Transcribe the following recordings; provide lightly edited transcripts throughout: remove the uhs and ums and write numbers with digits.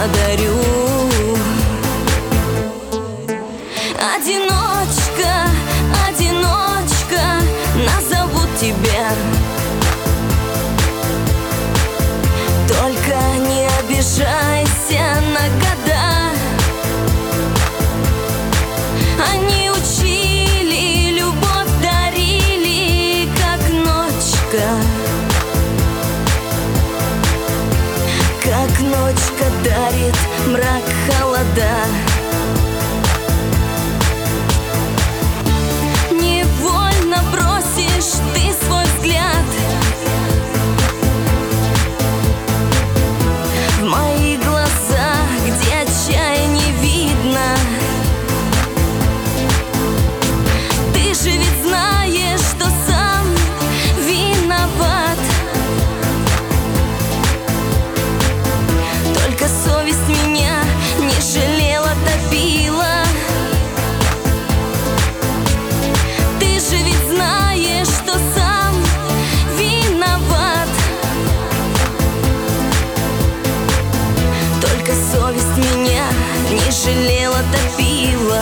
подарю. Одиночка, одиночка, назовут тебя. Только не обижайся на года. Они учили, любовь дарили, как ночка. Как ночка дарит мрак, холода. Невольно бросишь ты свой взгляд в мои глаза, где отчаяния видно. Ты же ведь знаешь, что сам виноват. Только совесть меня не жалела, топила. Ты же ведь знаешь, что сам виноват. Только совесть меня не жалела, топила.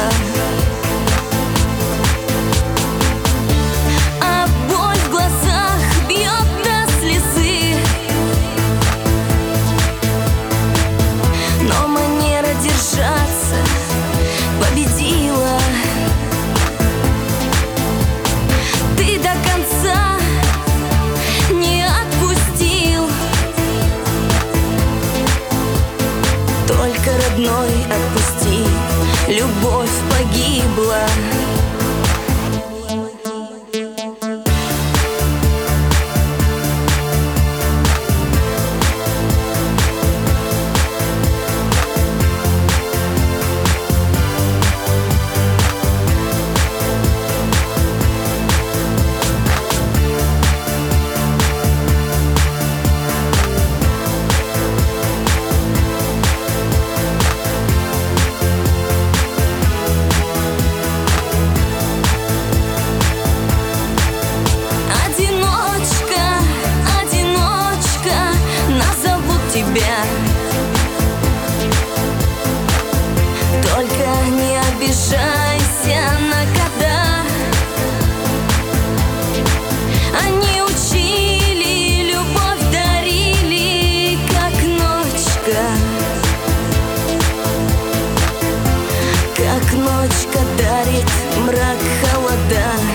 А боль в глазах бьет до слезы, но манера держаться победила. Ты до конца не отпустил, только родной отпусти, любовь погибла. Только не обижайся на года. Они учили, любовь дарили, как ночка. Как ночка дарит мрак, холода.